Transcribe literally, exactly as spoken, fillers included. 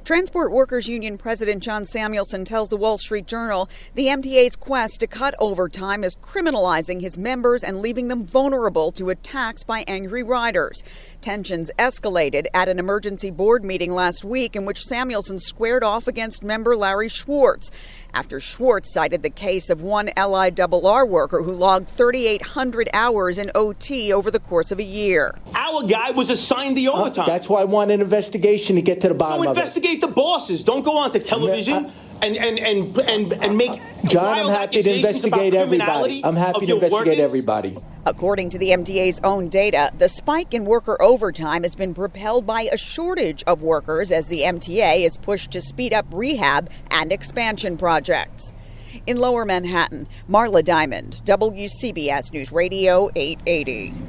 Transport Workers Union President John Samuelson tells the Wall Street Journal the M T A's quest to cut overtime is criminalizing his members and leaving them vulnerable to attacks by angry riders. Tensions escalated at an emergency board meeting last week in which Samuelson squared off against member Larry Schwartz after Schwartz cited the case of one L I R R worker who logged thirty-eight hundred hours in O T over the course of a year. Our guy was assigned the overtime. Uh, that's why I want an investigation to get to the bottom so of it. So investigate the bosses. Don't go on to television. I, And, and and and and make John, I'm happy to investigate everybody. I'm happy to investigate workers. everybody. According to the M T A's own data, the spike in worker overtime has been propelled by a shortage of workers as the M T A is pushed to speed up rehab and expansion projects. In Lower Manhattan, Marla Diamond, W C B S News Radio eight eighty.